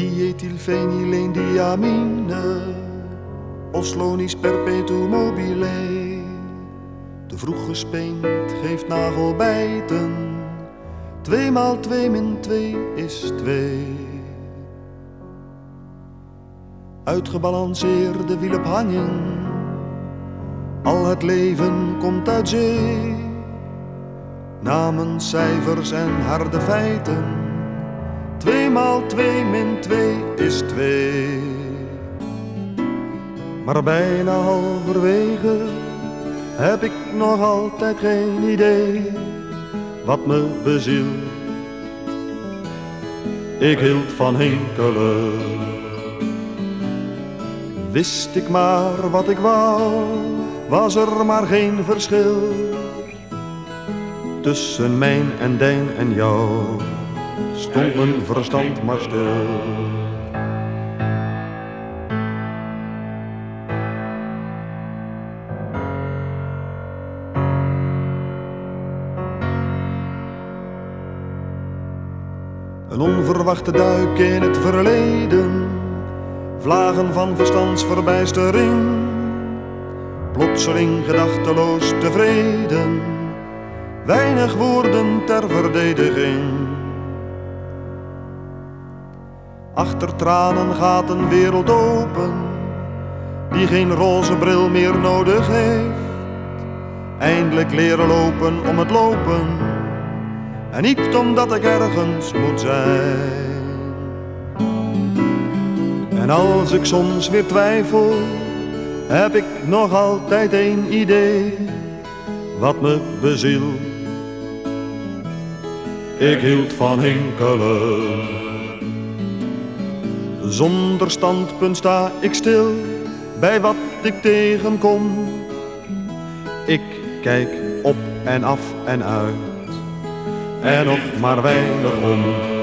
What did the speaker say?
diethylfenyleendiamine, Oslonis perpetuum mobile. Te vroeg gespeend geeft nagelbijten, 2 maal 2 min 2 is 2. Uitgebalanceerde wiel op hanging, al het leven komt uit zee. Namens cijfers en harde feiten, 2 maal 2 min 2 is 2. Maar bijna halverwege heb ik nog altijd geen idee wat me bezielt. Ik hield van hinkelen. Wist ik maar wat ik wou, was er maar geen verschil. Tussen mijn en dijn en jou stond mijn verstand maar stil. Een onverwachte duik in het verleden, vlagen van verstandsverbijstering, plotseling gedachteloos tevreden, weinig woorden ter verdediging. Achter tranen gaat een wereld open, die geen roze bril meer nodig heeft. Eindelijk leren lopen om het lopen, en niet omdat ik ergens moet zijn. En als ik soms weer twijfel, heb ik nog altijd één idee wat me bezielt. Ik hield van hinkelen. Zonder standpunt sta ik stil bij wat ik tegenkom. Ik kijk op en af en uit en nog maar weinig om.